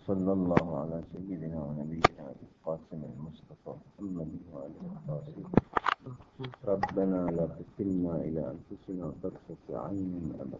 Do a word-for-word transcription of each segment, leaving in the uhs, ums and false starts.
صلى الله على سيدنا ونبينا القاسم المصطفى محمد وآله الطاهرين. ربنا لا تكلنا إلى أنفسنا طرفة عین أبدا.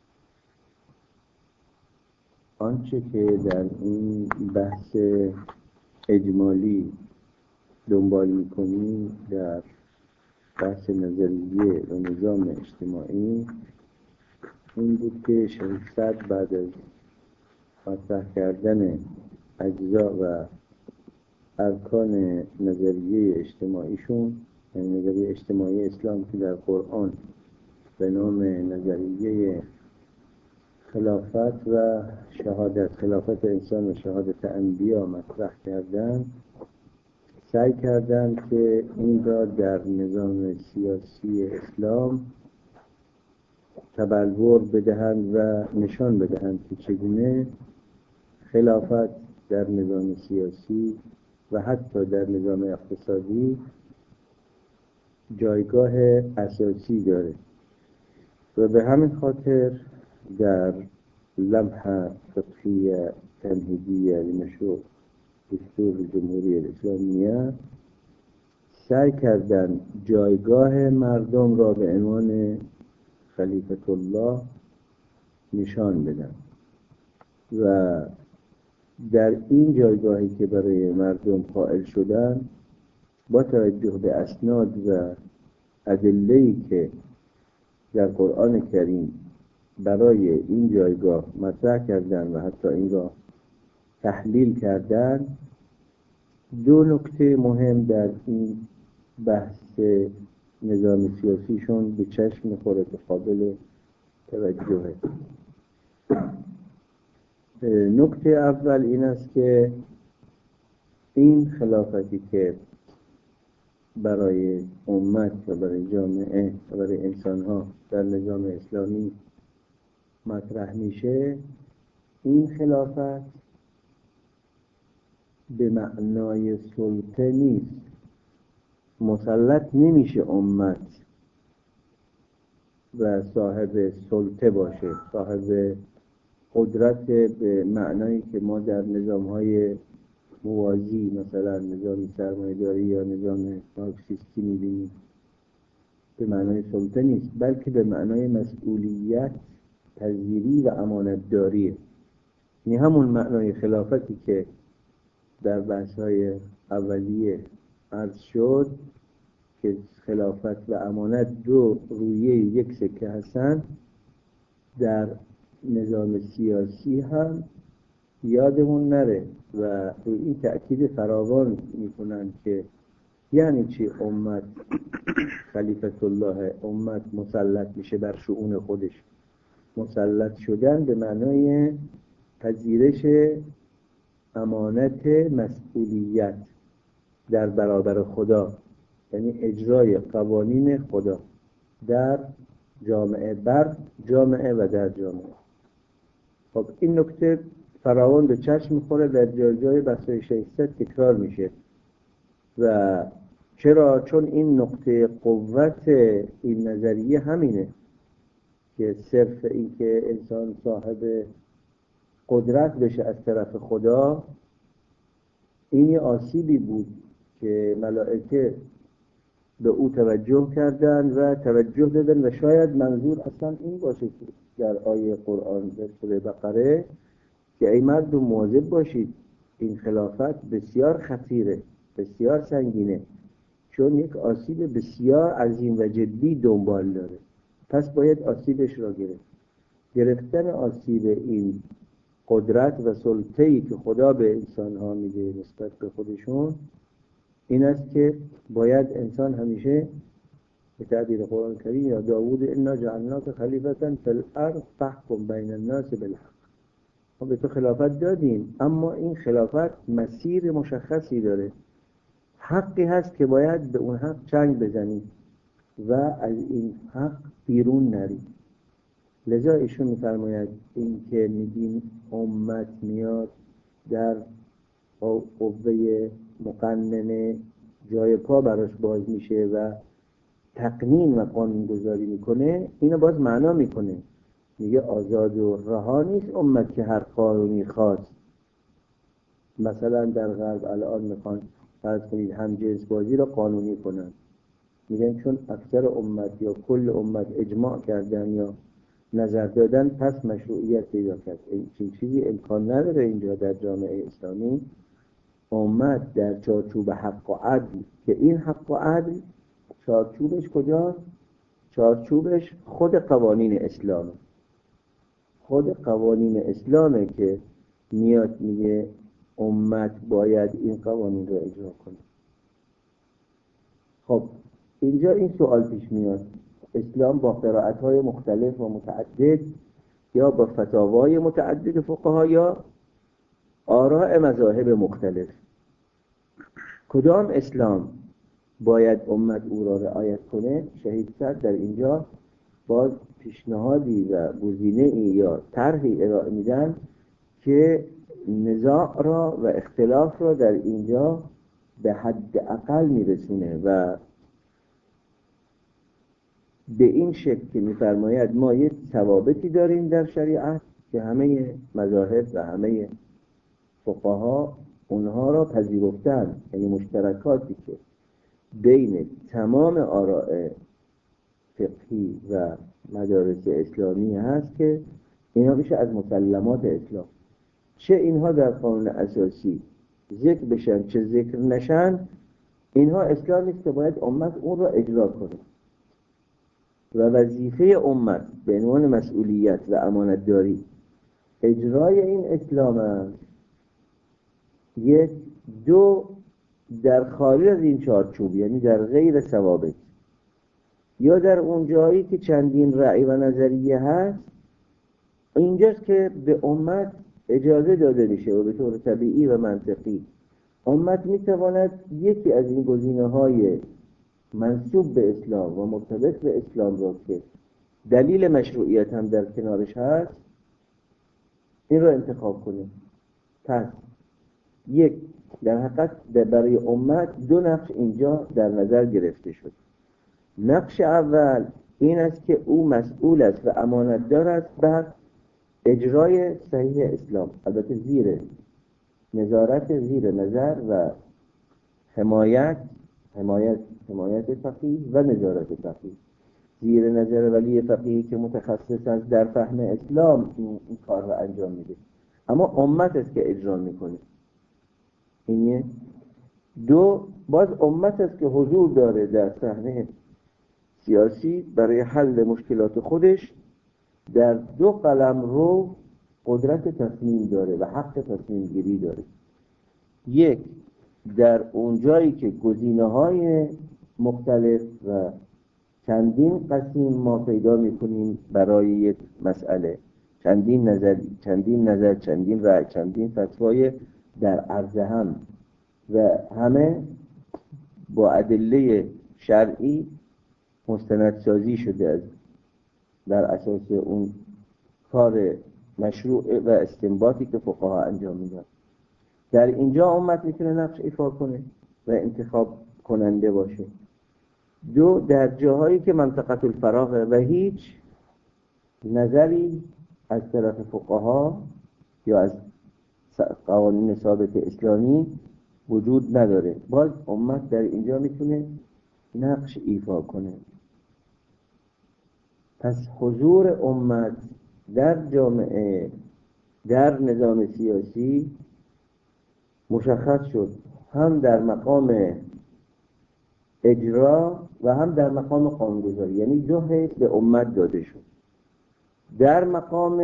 آنچه که در این بحث اجمالی دنبال می‌کنیم در بحث نظریه و نظام اجتماعی این بود که شیخ سعد بعد از مطرح کردن اجزا و ارکان نظریه اجتماعیشون، یعنی نظریه اجتماعی اسلام که در قرآن به نام نظریه خلافت و شهادت، خلافت انسان و شهادت انبیا مطرح کردن، سعی کردن که این را در نظام سیاسی اسلام تبلور بدهند و نشان بدهند که چگونه خلافت در نظام سیاسی و حتی در نظام اقتصادی جایگاه اساسی داره و به همین خاطر در لمحه فقهیه تمهیدیه لمشروع دستور جمهوری اسلامیه سعی کردن جایگاه مردم را به عنوان خلیفة الله نشان بدن و در این جایگاهی که برای مردم قائل شدن با توجه به اسناد و ادله‌ای که در قرآن کریم برای این جایگاه مطرح کردن و حتی این را تحلیل کردن، دو نکته مهم در این بحث نظام سیاسیشون به چشم می‌خوره که قابل توجهه. نکته اول این است که این خلافتی که برای امت و برای جامعه و برای انسان‌ها در نظام اسلامی مطرح میشه، این خلافت به معنای سلطه نیست. مسلط نمیشه امت و صاحب سلطه باشه، صاحب قدرت به معنایی که ما در نظام‌های موازی مثلا نظام سرمایه‌داری یا نظام مارکسیستی می‌بینیم. به معنای سلطه نیست، بلکه به معنای مسئولیت پذیری و امانتداریه. یعنی همون معنای خلافتی که در بحث‌های اولیه عرض شد که خلافت و امانت دو رویه یک سکه هستن، در نظام سیاسی هم یادمون نره و روی این تأکید فراوان میکنن که یعنی چی امت خلیفة الله، امت مسلط میشه بر شؤون خودش. مسلط شدن به معنای پذیرش امانت مسئولیت در برابر خدا، یعنی اجرای قوانین خدا در جامعه، بر جامعه و در جامعه. خب این نکته فراوان به چشم میخوره، در جای جای بحث‌های شیخ سعد تکرار میشه. و چرا؟ چون این نقطه قوت این نظریه همینه که صرف این که انسان صاحب قدرت بشه از طرف خدا، این یه آسیبی بود که ملائکه به او توجه کردن و توجه دادن و شاید منظور اصلا این باشه که در آیه قرآن در سوره بقره که ای مردم مواظب باشید، این خلافت بسیار خطیره، بسیار سنگینه، چون یک آسیب بسیار عظیم و جدی دنبال داره، پس باید آسیبش را گرفت. گرفتن آسیب این قدرت و سلطه‌ای که خدا به انسان‌ها میده نسبت به خودشون این است که باید انسان همیشه به تعبیر قرآن کریم یا داوود انا جعلناک خلیفة فی الارض فاحکم بین الناس بالحق، ما به تو خلافت دادیم اما این خلافت مسیر مشخصی داره، حقی هست که باید به اون حق چنگ بزنیم و از این حق بیرون نریم. لذا ایشون می‌فرماید این که میگیم امت میاد در قوه مقننه جای پا براش باز میشه و تقنین و قانون گذاری میکنه، اینو باز معنا میکنه، میگه آزاد و رها نیست امت که هر قانونی خواست مثلا در غرب الان میخوان فرض کنید همجنس بازی را قانونی کنن، میگن چون اکثر امت یا کل امت اجماع کردن یا نظر دادن پس مشروعیت پیدا کرد. این چیزی امکان نداره اینجا در جامعه اسلامی. امت در چارچوب حق و عدل که این حق و عدل چارچوبش کجاست؟ چارچوبش خود قوانین اسلامه. خود قوانین اسلامه که میاد میگه امت باید این قوانین رو اجرا کنه. خب اینجا این سوال پیش میاد، اسلام با قرائت‌های مختلف و متعدد یا با فتاوای متعدد فقها یا آراء مذاهب مختلف، کدام اسلام باید امت او را رعایت کنه؟ شهید صدر در اینجا باز پیشنهادی و گزینه‌ای یا طرحی ارائه میدن که نزاع را و اختلاف را در اینجا به حد اقل میرسونه و به این شکل که میفرماید ما یک ثوابتی داریم در شریعت که همه مذاهب و همه فقها اونها را پذیرفتن، یعنی مشترکاتی که بین تمام آراء فقهی و مدارس اسلامی هست که اینها میشه از مسلمات اسلام، چه اینها در قانون اساسی ذکر بشن چه ذکر نشن، اینها اسلامی است که باید امت اون را اجرا کنه و وظیفه امت به عنوان مسئولیت و امانتداری اجرای این اسلام است. یک دو در خارج از این چارچوب، یعنی در غیر ثوابت یا در اون جایی که چندین رأی و نظریه هست، اینجاست که به امت اجازه داده میشه و به طور طبیعی و منطقی امت میتواند یکی از این گزینه‌های منسوب به اسلام و مرتبط به اسلام را که دلیل مشروعیت هم در کنارش هست این را انتخاب کنه. پس یک در حقیقت برای امت دو نقش اینجا در نظر گرفته شد. نقش اول این است که او مسئول است و امانتدار است بر اجرای صحیح اسلام، البته زیر نظارت، زیر نظر و حمایت حمایت حمایت فقیه و نظارت فقیه، زیر نظر ولی فقیه که متخصص است در فهم اسلام این, این کار را انجام میده، اما امت است که اجرا میکنه. اینه دو باز امت است که حضور داره در صحنه سیاسی برای حل مشکلات خودش، در دو قلم رو قدرت تصمیم داره و حق تصمیم گیری داره. یک در اون جایی که گزینه‌های مختلف و چندین قسیم ما پیدا می‌کنیم برای یک مسئله، چندین نظر چندین نظر چندین رأی چندین فتوای در عرض هم و همه با ادله شرعی مستندسازی شده از در اساس اون کار مشروع و استنباطی که فقها انجام میدن. در اینجا امت میتونه نقش ایفا کنه و انتخاب کننده باشه. دو در جاهایی که منطقه الفراغ و هیچ نظری از طرف فقها یا از قوانین ثابت اسلامی وجود نداره، باز امت در اینجا میتونه نقش ایفا کنه. پس حضور امت در جامعه، در نظام سیاسی مشخص شد، هم در مقام اجرا و هم در مقام قانونگذاری، یعنی دو حیث به امت داده شد. در مقام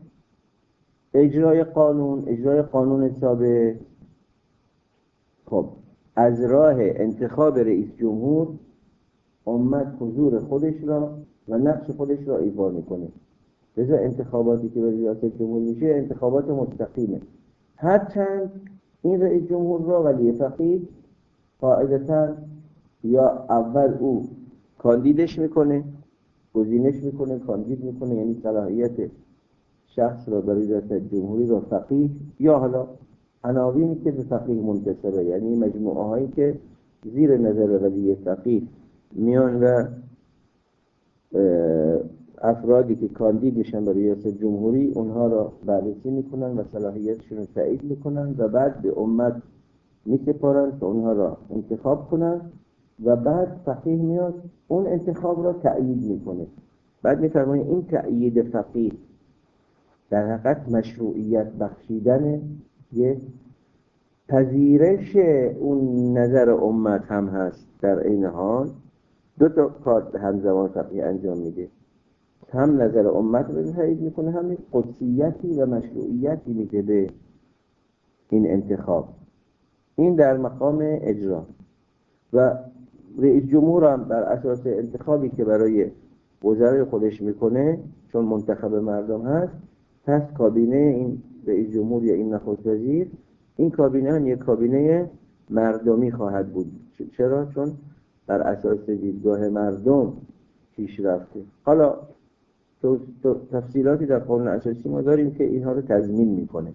اجرای قانون، اجرای قانون ثابت، خب از راه انتخاب رئیس جمهور امت حضور خودش را و نقش خودش را ایفا میکنه. لذا انتخاباتی که به ریاست جمهور میشه انتخابات مستقیمه، هرچند این رئیس جمهور را ولی فقیه قاعدتاً یا اول او کاندیدش میکنه، گزینش میکنه، کاندید میکنه، یعنی صلاحیت شخص را برای ریاست جمهوری را فقیه، یا حالا عناوینی که به فقیه منتسبه، یعنی مجموعه هایی که زیر نظر ولی فقیه میان و افرادی که کاندید میشن برای ریاست جمهوری اونها را بررسی میکنن و صلاحیتشون رو تایید میکنن و بعد به امت میسپارن که اونها را انتخاب کنن و بعد فقیه میاد اون انتخاب را تأیید میکنه. بعد میفرمایه این تأیید فقیه در حقیقت مشروعیت بخشیدن یک پذیرش اون نظر امت هم هست. در این حال دو تا کار همزمان فقیه انجام میده، هم نظر امت رو تایید میکنه، هم قدسیتی و مشروعیتی میده به این انتخاب. این در مقام اجرا. و رئیس جمهور هم بر اساس انتخابی که برای وزرای خودش میکنه، چون منتخب مردم هست، پس کابینه این رئیس جمهور یا این نخست وزیر، این کابینه هم یک کابینه مردمی خواهد بود. چرا؟ چون بر اساس دیدگاه مردم پیش رفته. حالا تو تفصیلاتی در قانون اساسی ما داریم که اینها رو تضمین میکنه.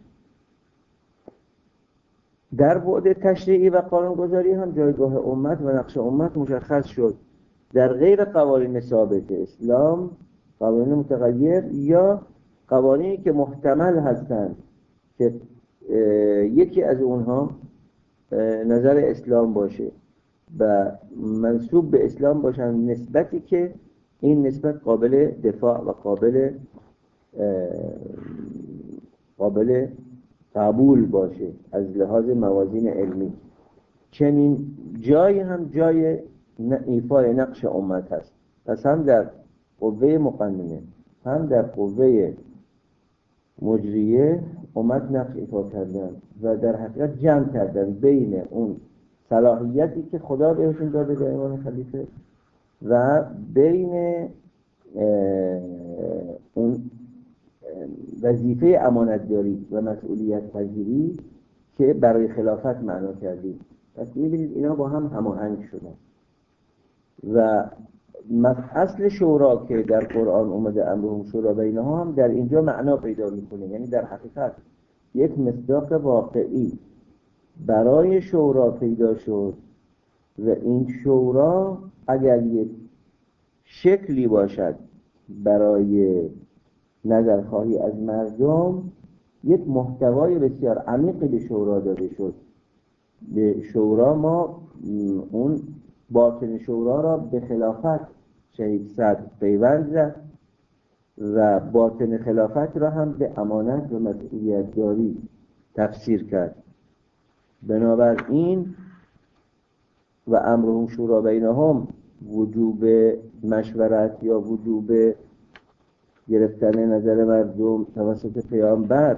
در بعد تشریعی و قانونگذاری هم جایگاه امت و نقش امت مشخص شد. در غیر قوانین ثابت اسلام، قوانین متغیر یا قوانینی که محتمل هستند که یکی از اونها نظر اسلام باشه و منسوب به اسلام باشن، نسبتی که این نسبت قابل دفاع و قابل قابل قبول باشه از لحاظ موازین علمی، چنین جایی هم جای ایفای نقش امت هست. پس هم در قوه مقننه هم در قوه مجریه امت نقش ایفا کردن و در حقیقت جمع کردن بین اون صلاحیتی که خدا بهشون داده به عنوان خلیفه و بین اون وظیفه امانتداری و مسئولیت پذیری که برای خلافت معنا کردیم. پس می‌بینید اینا با هم هماهنگ شدن. و اصل شورا که در قرآن اومده امرهم شورا بینهم هم در اینجا معنا پیدا میکنه. یعنی در حقیقت یک مصداق واقعی برای شورا پیدا شد و این شورا اگر یک شکلی باشد برای نظرخواهی از مردم، یک محتوای بسیار عمیقی به شورا داده شد. به شورا ما اون باطن شورا را به خلافت شهید صدر پیوند زد و باطن خلافت را هم به امانت و مسئولیت داری تفسیر کرد. بنابراین و امرهم شورا بینهم وجوب مشورت یا وجوب گرفتن نظر مردم توسط پیامبر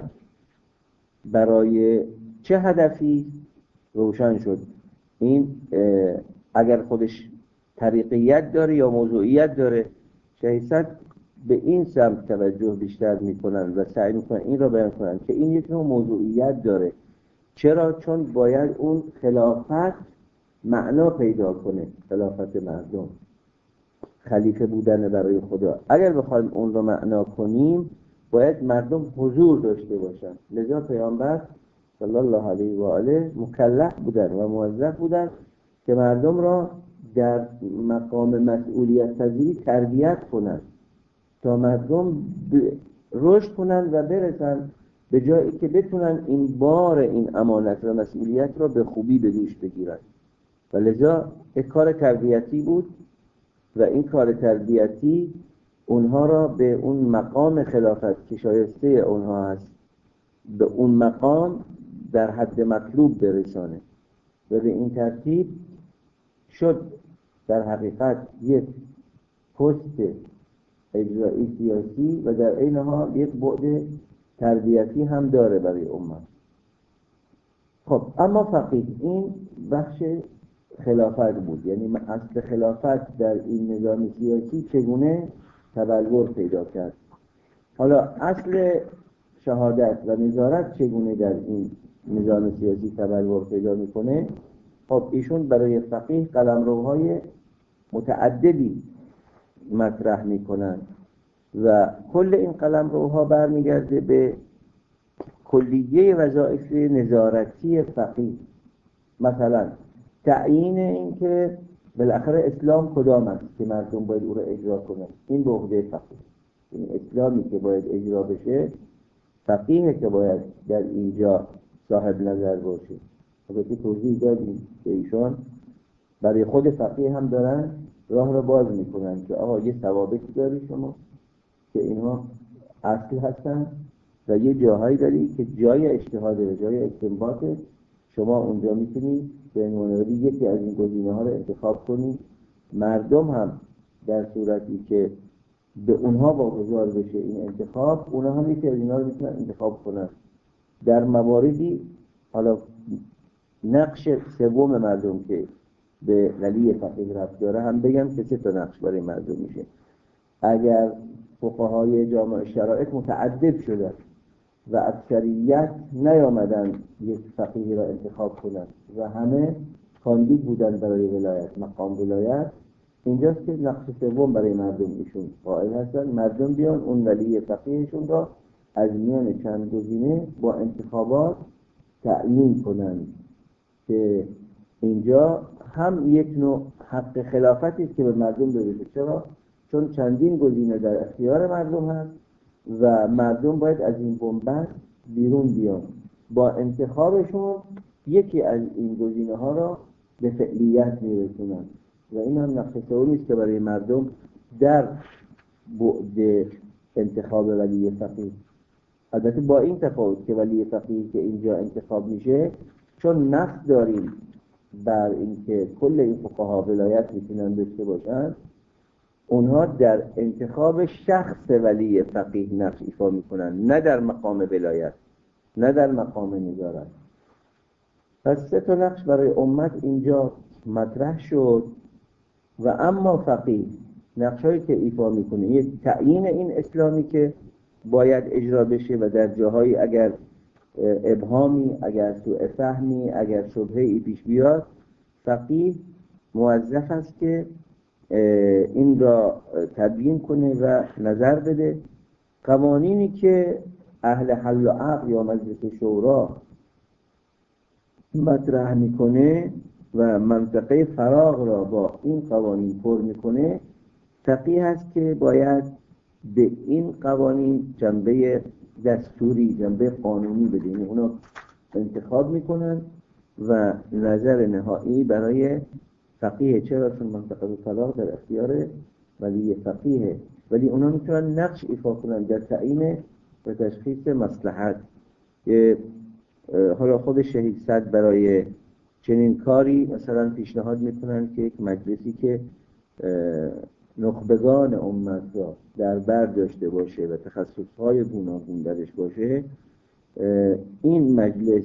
برای چه هدفی روشن شد. این اگر خودش طریقیت داره یا موضوعیت داره، شهید صدر به این سمت توجه بیشتر میکنن و سعی میکنن این را بیان کنن که این یک نوع موضوعیت داره. چرا؟ چون باید اون خلافت معنا پیدا کنه، خلافت مردم، خلیفه بودن برای خدا. اگر بخوایم اون رو معنا کنیم باید مردم حضور داشته باشن. لذا پیامبر صلی الله علیه و آله مکلف بودن و موظف بودن که مردم را در مقام مسئولیت پذیری تربیت کنن تا مردم رشد کنن و برسن به جایی که بتونن این بار این امانت و مسئولیت را به خوبی به دوش بگیرن. و لذا یک کار تربیتی بود و این کار تربیتی اونها را به اون مقام خلافت که شایسته اونها هست به اون مقام در حد مطلوب برسانه. و به این ترتیب شد در حقیقت یک پست اجرایی سیاسی و در این حال یک بعد تربیتی هم داره برای امت. خب اما فقیه این بخش خلافت بود. یعنی اصل خلافت در این نظام سیاسی چگونه تبلور پیدا کرد. حالا اصل شهادت و نظارت چگونه در این نظام سیاسی تبلور پیدا میکنه. خب ایشون برای فقیه قلمروهای متعددی مطرح میکنن و کل این قلمروها برمیگرده به کلیه وظایف نظارتی فقیه. مثلا تعیین این که بالاخره اسلام کدام است که مردم باید او را اجرا کنند، این به عهده فقیه. این اسلامی که باید اجرا بشه فقیه که باید در اینجا صاحب نظر باشه. البته توضیح دادیم که ایشان برای خود فقیه هم دارن راه را باز میکنن که آقا یه ثوابتی داری شما که اینها اصل هستن و یه جاهایی داری که جای اجتهاده و جای استنباطه، شما اونجا میتونی به عنوان یکی از این گزینه ها رو انتخاب کنی. مردم هم در صورتی که به اونها واگذار بشه این انتخاب، اونها هم یکی از اینا رو میتونن انتخاب کنن. در مواردی حالا نقش سوم مردم که به ولی فقیه ربط داره هم بگم که سه تا نقش برای مردم میشه. اگر فقهای جامع شرایط متعدد شدن و اکثریت نیامدن یک فقیه را انتخاب کنن و همه کاندید بودن برای ولایت، مقام ولایت، اینجاست که نقش سوم برای مردم ایشون قائل هستن. مردم بیان اون ولی فقیهشون را از میان چند گزینه با انتخابات تعیین کنن که اینجا هم یک نوع حق خلافتی است که به مردم برسه. چرا؟ چون چندین گزینه در اختیار مردم هست و مردم باید از این بنبست بیرون بیان، با انتخابشون یکی از این گزینه ها را به فعلیت میرسونن و این هم نقش سومی است که برای مردم در بعد انتخاب ولی فقیه. البته با این تفاوت که ولی فقیه که اینجا انتخاب میشه، چون نقص داریم بر اینکه کل این فقها ولایت میتونن داشته باشن، اونها در انتخاب شخص ولی فقیه نقش ایفا میکنن، نه در مقام ولایت، نه در مقام نظارت. پس سه تا نقش برای امت اینجا مطرح شد. و اما فقیه نقشایی که ایفا میکنه یک تعیین این اسلامی که باید اجرا بشه و در جاهایی اگر ابهامی، اگر سوء فهمی، اگر شبهه‌ای پیش بیاد، فقیه موظف است که این را تبیین کنه و نظر بده. قوانینی که اهل حل و عقد یا مجلس شورا مطرح میکنه و منطقه فراغ را با این قوانین پر میکنه، فقیه هست که باید به این قوانین جنبه دستوری، جنبه قانونی بده. یعنی اونا انتخاب میکنن و نظر نهایی برای فقیه. چرا؟ چون منطقه فراغ در اختیار ولی فقیه، ولی اونا میتونن نقش ایفا کنن در تعیین و تشخیص مصلحت. حالا خود شهید صدر برای چنین کاری مثلا پیشنهاد میکنن که یک مجلسی که نخبگان امت را در بر داشته باشه و تخصصهای گوناگون درش باشه، این مجلس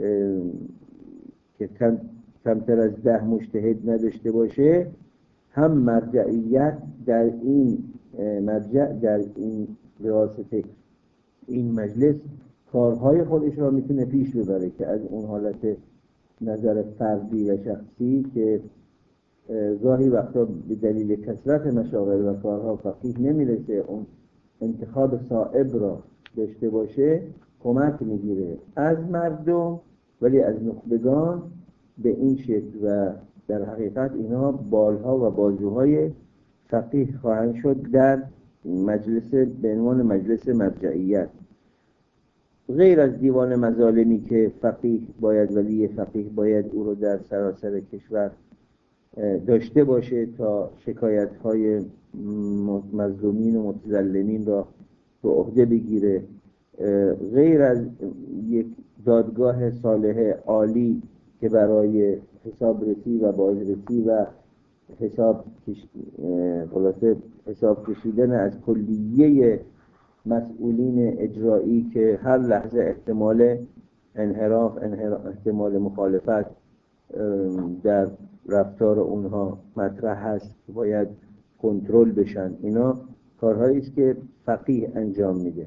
که کم کمتر از ده مجتهد نداشته باشه، هم مرجعیت در این مرجع در این ریاست این مجلس کارهای خودش را میتونه پیش ببره که از اون حالت نظر فردی و شخصی که گاهی وقتا به دلیل کثرت مشاغل و کارها فقیه نمیرسه اون انتخاب صائب را داشته باشه، کمک میگیره از مردم ولی از نخبگان به این شکل و در حقیقت اینا بالها و بازوهای فقیه خواهند شد در مجلس به عنوان مجلس مرجعیت. غیر از دیوان مظالمی که فقیه باید ولی فقیه باید او رو در سراسر کشور داشته باشه تا شکایت‌های مظلومین و متظلمین را به عهده بگیره، غیر از یک دادگاه صالح عالی که برای حساب رسی و بازرسی و حساب کش... خلاصه حساب کشیدن از کلیه مسئولین اجرایی که هر لحظه احتمال انحراف، انحراف احتمال مخالفت در رفتار اونها مطرح هست که باید کنترل بشن، اینا کارهایی است که فقیه انجام میده.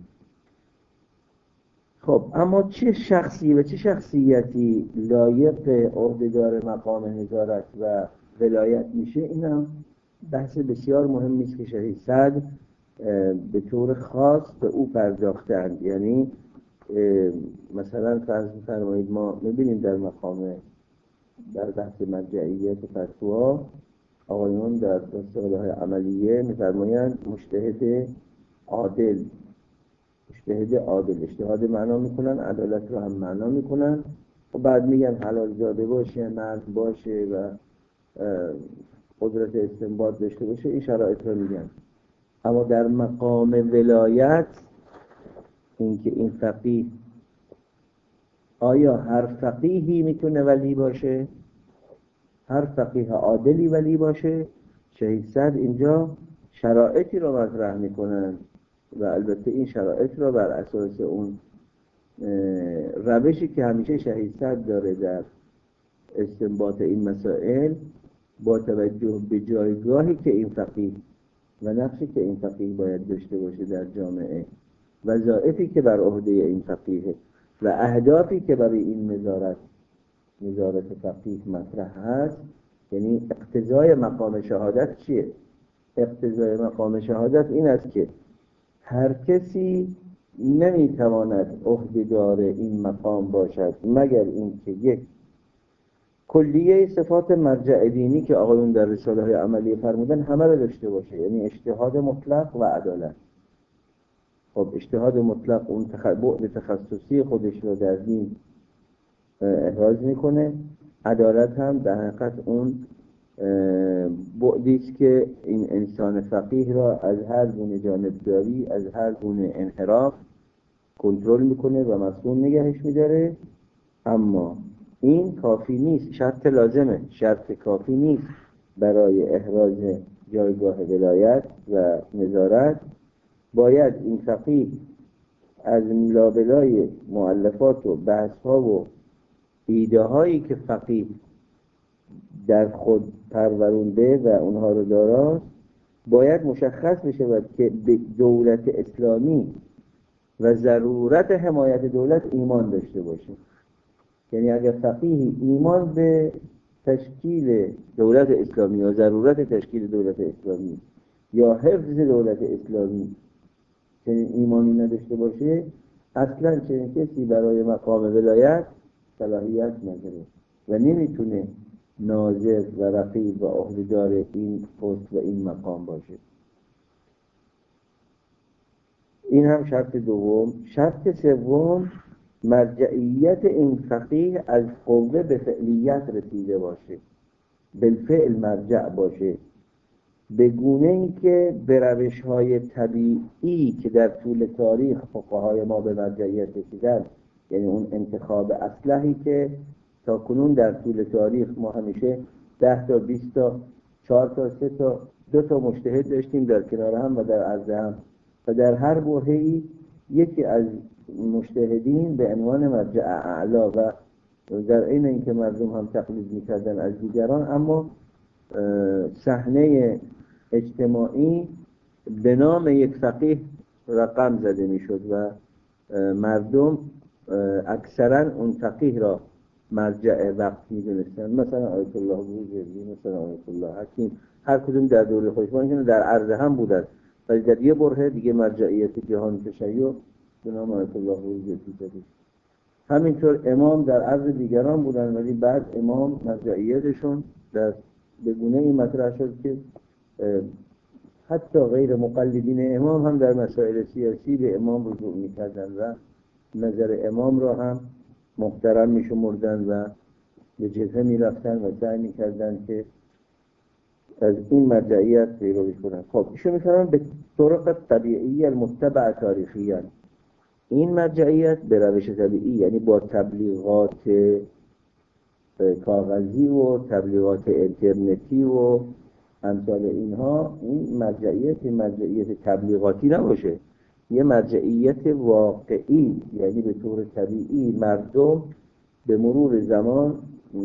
خب اما چه شخصی و چه شخصیتی لایق عهدهدار مقام نظارت و ولایت میشه؟ اینم بحث بسیار مهمی است که شهید صدر به طور خاص به او پرداختند. یعنی مثلا فرض می‌فرمایید ما می‌بینیم در مقام در بحث مرجعیت و فتوا آقایون در اصطلاح عملیه می‌فرمایند مجتهد عادل، مجتهد عادل. اجتهاد معنا میکنن، عدالت رو هم معنا میکنن و بعد میگن حلال زاده باشه، مرد باشه و قدرت استنباط داشته باشه، این شرایط رو میگن. اما در مقام ولایت اینکه این فقیه، آیا هر فقیهی میتونه ولی باشه؟ هر فقیه عادلی ولی باشه؟ شهید صدر اینجا شرایطی رو مطرح میکنن و البته این شرایط رو بر اساس اون روشی که همیشه شهید صدر داره در استنباط این مسائل، با توجه به جایگاهی که این فقیه و نقشی که این فقیه باید داشته باشه در جامعه، وظایفی که بر عهده این فقیه و اهدافی که برای این نظارت نظارت فقیه مطرح هست. یعنی اقتضای مقام شهادت چیه؟ اقتضای مقام شهادت این است که هر کسی نمیتواند عهده‌دار این مقام باشد مگر اینکه یک کلیه صفات مرجع دینی که آقایون در رساله های عملی فرمودن همه رو داشته باشه، یعنی اجتهاد مطلق و عدالت. خب اجتهاد مطلق اون بعد تخصصی خودش رو در دین احراز میکنه، عدالت هم در حقیقت اون بعدی است که این انسان فقیه را از هر گونه جانبداری، از هر گونه انحراف کنترل میکنه و مسئول نگهش میداره. اما این کافی نیست، شرط لازمه، شرط کافی نیست برای احراز جایگاه ولایت و نظارت. باید این فقیه از لابلای مؤلفات و بحث‌ها و ایده هایی که فقیه در خود پرورونده و اونها رو داراست، باید مشخص بشود که به دولت اسلامی و ضرورت حمایت دولت ایمان داشته باشه. یعنی اگر فقیه ایمان به تشکیل دولت اسلامی یا ضرورت تشکیل دولت اسلامی یا حفظ دولت اسلامی چنین ایمانی نداشته باشه، اصلا چنین کسی برای مقام ولایت صلاحیت نداره و نمیتونه ناظر و رقیب و عهده‌دار این پست و این مقام باشه. این هم شرط دوم. شرط سوم، مرجعیت این فقیه از قوه به فعلیت رسیده باشه، بالفعل مرجع باشه، به گونه‌ای که به روش‌های طبیعی که در طول تاریخ فقهای ما به مرجعیت رسیدن، یعنی اون انتخاب اصلحی که تا کنون در طول تاریخ ما همیشه ده تا بیست تا چهار تا سه تا دو تا مجتهد داشتیم در کنار هم و در عرض هم و در هر برهه‌ای یکی از مجتهدین به عنوان مرجع اعلا و در این اینکه مردم هم تقلید می‌کردن از دیگران، اما صحنه اجتماعی به نام یک فقیه رقم زده میشد و مردم اکثرا اون فقیه را مرجع وقت میدونستن، مثلا آیت الله بوزیری، مثلا آیت الله حکیم، هر کدوم در دوره خودشون در عرض هم بودن، ولی در یه بره دیگه مرجعیت جهان تشیع به نام آیت الله بوزیری دادید. همینطور امام در عرض دیگران بودن، ولی بعد امام مرجعیتشون در به گونه‌ای مطرح شد که حتی غیر مقلدین امام هم در مسائل سیاسی به امام رجوع می‌کردن و نظر امام را هم محترم می‌شمردن و به جبهه می‌رفتن و سعی می‌کردن که از این مرجعیت پیروی کنند. خب ایشون می‌فرمایند به طرق طبیعی المتبع تاریخیاً، این مرجعیت به روش طبیعی، یعنی با تبلیغات کاغذی و تبلیغات اینترنتی و امثال اینها، این مرجعیت این مرجعیت تبلیغاتی نباشه، یه مرجعیت واقعی، یعنی به طور طبیعی مردم به مرور زمان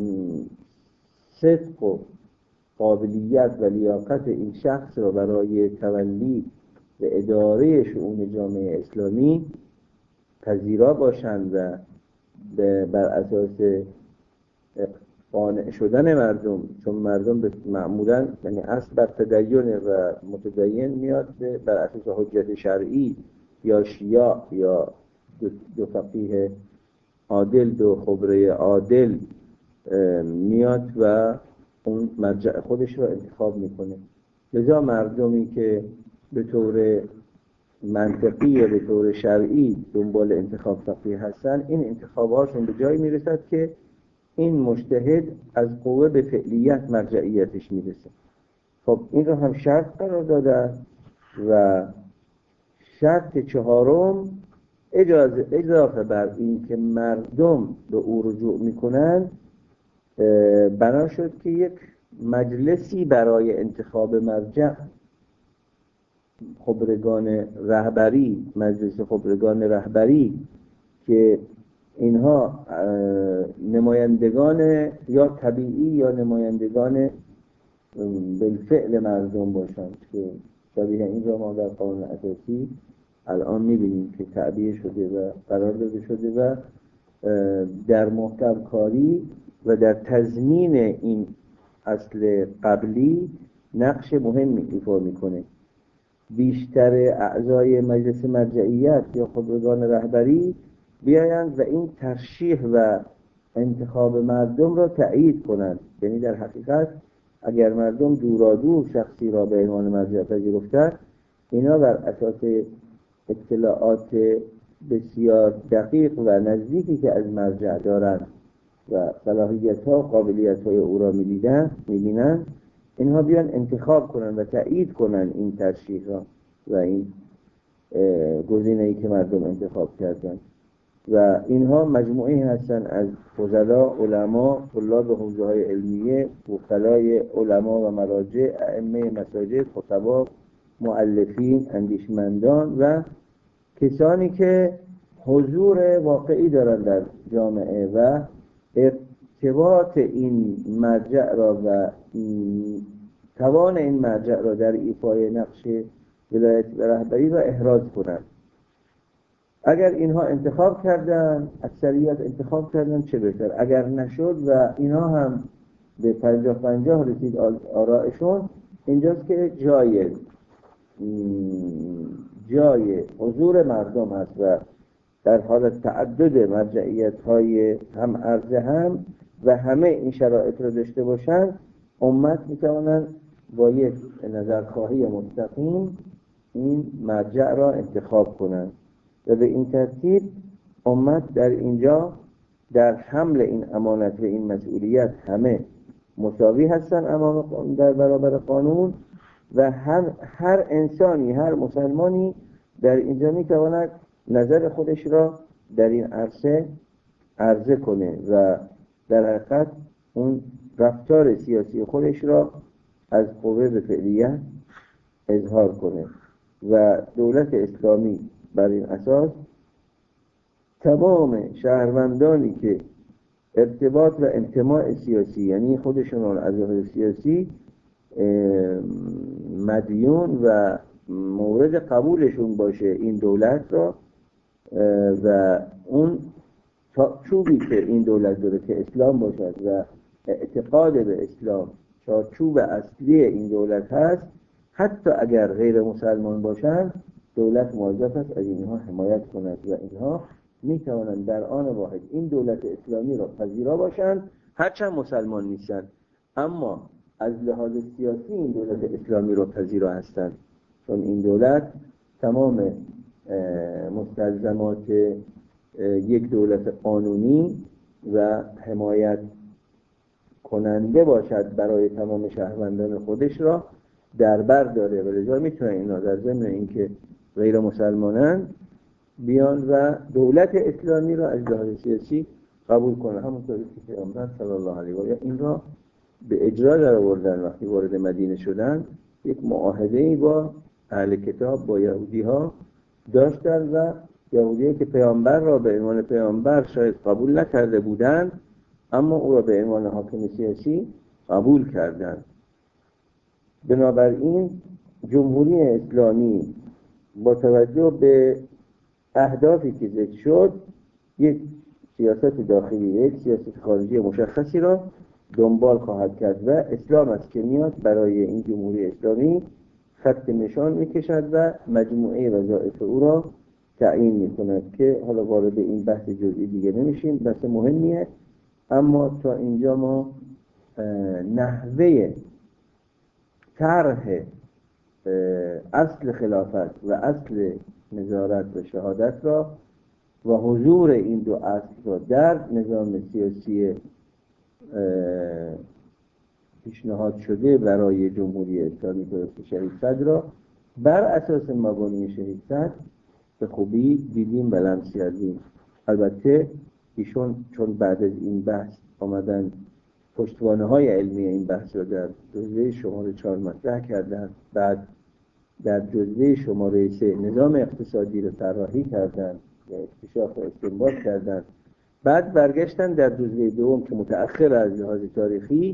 صدق و قابلیت و لیاقت این شخص را برای تولی و اداره شؤون جامعه اسلامی پذیرا باشند و بر اساس قانع شدن مردم، چون مردم به معمولاً یعنی اصل بر تدین و متدین میاد بر اساس حجت شرعی یا شیعه یا دو, دو فقیه عادل، دو خبره عادل میاد و اون مرجع خودش رو انتخاب میکنه. لذا مردمی که به طور منطقی یا به طور شرعی دنبال انتخاب فقیه هستن، این انتخابهاشون به جایی میرسد که این مجتهد از قوه به فعلیت مرجعیتش میرسه. خب این رو هم شرط قرار داده و شرط چهارم اجازه اضافه بر این که مردم به او رجوع میکنن بنا شد که یک مجلسی برای انتخاب مرجع، خبرگان رهبری، مجلس خبرگان رهبری که اینها نمایندگان یا طبیعی یا نمایندگان بالفعل مردم باشند که شبیه این را ما در قانون اساسی الان میبینیم که تعبیه شده و قرار داده شده و در محکم کاری و در تضمین این اصل قبلی نقش مهمی ایفا میکنه. بیشتر اعضای مجلس مرجعیت یا خبرگان رهبری بیایند و این ترشیح و انتخاب مردم را تأیید کنند. یعنی در حقیقت اگر مردم دورادور شخصی را به عنوان مرجع پذیرفتند، اینا بر اساس اطلاعات بسیار دقیق و نزدیکی که از مرجع دارند و صلاحیت ها و قابلیت های او را می‌دیدن می‌بینن، اینها بیان انتخاب کنن و تأیید کنن این ترشیح را و این گزینه‌ای که مردم انتخاب کردن. و اینها مجموعه هستن از فضلا، علما، طلاب حوزه‌های علمیه، وکلای علما و مراجع، ائمه مساجد، خطبا، مؤلفین، اندیشمندان و کسانی که حضور واقعی دارند در جامعه و ارتباط این مرجع را و توان این مرجع را در ایفای نقش ولایت و رهبری را احراز کنند. اگر اینها انتخاب کردن، اکثریت انتخاب کردن، چه بهتر. اگر نشد و اینها هم به پنجاه پنجاه رسید آرائشون، اینجاست که جای جای حضور مردم هست و در حالت تعدد مرجعیت های هم عرضه هم و همه این شرایط را داشته باشند، امت میتوانند با یک نظرخواهی مستقیم این مرجع را انتخاب کنند و به این ترتیب امت در اینجا در حمل این امانت و این مسئولیت همه مساوی هستند امام در برابر قانون و هم هر انسانی، هر مسلمانی در اینجا میتواند نظر خودش را در این عرصه عرضه کنه و در حقیقت اون رفتار سیاسی خودش را از قوه به فعلیت اظهار کنه. و دولت اسلامی بر این اساس تمام شهروندانی که ارتباط و انتماء سیاسی، یعنی خودشون از اعضای سیاسی مدیون و مورد قبولشون باشه این دولت را و اون چوبی که این دولت داره که اسلام باشد و اعتقاد به اسلام چارچوب اصلی این دولت هست، حتی اگر غیر مسلمان باشند دولت موظف است از اینها حمایت کند و اینها می توانند در آن واحد این دولت اسلامی را پذیرا باشند هرچند مسلمان نیستند، اما از لحاظ سیاسی این دولت اسلامی را پذیرا هستند، چون این دولت تمام مستلزمات یک دولت قانونی و حمایت کننده باشد برای تمام شهروندان خودش را در بر داره و لذا میتونن اینا در ضمن اینکه غیر مسلمانان بیان و دولت اسلامی را از لحاظ سیاسی قبول کنن. همونطوری که پیامبر صلی الله علیه و آله این را به اجرا در آوردن. وقتی وارد مدینه شدن یک معاهده‌ای با اهل کتاب، با یهودی ها داشتن و یهودی که پیامبر را به عنوان پیامبر شاید قبول نکرده بودند، اما او را به عنوان حاکم سیاسی قبول کردند. بنابراین جمهوری اسلامی با توجه به اهدافی که ذکر شد یک سیاست داخلی، یک سیاست خارجی مشخصی را دنبال خواهد کرد و اسلام است که میاد برای این جمهوری اسلامی خط نشان میکشد و مجموعه وظایف او را تعیین میکند که حالا وارد این بحث جزئی دیگه نمیشیم، بحث مهمیه، اما تا اینجا ما نحوه طرح اصل خلافت و اصل نظارت و شهادت را و حضور این دو اصل را در نظام سیاسی پیشنهاد شده برای جمهوری اسلامی درست شهید صدر را بر اساس مبانی شهید صدر به خوبی دیدیم و لمس کردیم. البته ایشون چون بعد از این بحث آمدن پشتوانه های علمی این بحث را در جزوه شماره چهار مطرح کردن، بعد در جزوه شماره سه نظام اقتصادی را طراحی کردن و اکتشاف و استنباط کردن، بعد برگشتن در جزوه دوم که متأخر از لحاظ تاریخی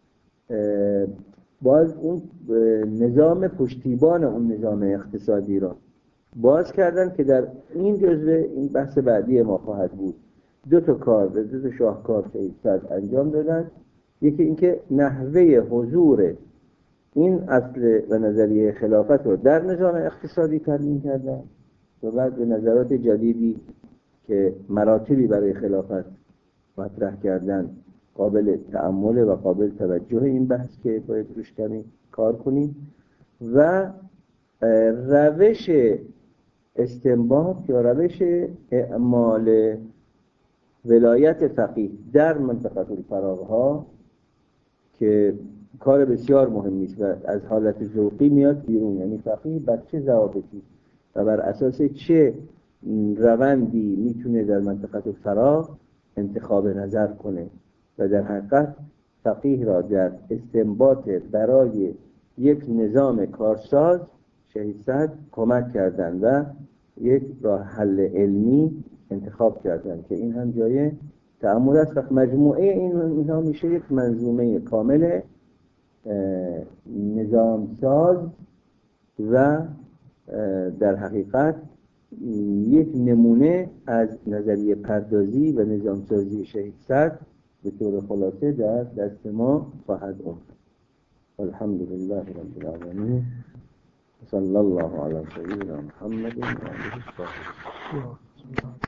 باز اون نظام پشتیبان اون نظام اقتصادی را باز کردن که در این جزوه این بحث بعدی ما خواهد بود. دو تا کار به دو تا شاهکار شهید صدر انجام دادن. یکی اینکه نحوه حضور این اصل و نظریه خلافت رو در نظام اقتصادی ترمیم کردن و بعد به نظرات جدیدی که مراتبی برای خلافت مطرح کردن قابل تأمل و قابل توجه این بحث که باید روش کمی کار کنیم و روش استنباط یا روش اعمال ولایت فقیه در منطقه الفراغها که کار بسیار مهمی است و از حالت ذوقی میاد بیرون، یعنی فقیه بر چه ضوابطی و بر اساس چه روندی میتونه در منطقه الفراغ انتخاب نظر کنه و در حقیقت فقیه را در استنباط برای یک نظام کارساز شهید صدر کمک کردن و یک راه حل علمی انتخاب کردن که این هم جای تأمل است. وقت مجموعه این اینها میشه یک منظومه کامل نظام ساز و در حقیقت یک نمونه از نظریه پردازی و نظام سازی شهید صدر به طور خلاصه در دست ما خواهد آمد. الحمدلله رب العالمین. صلی الله علی سیدنا محمد و آله الطاهرین.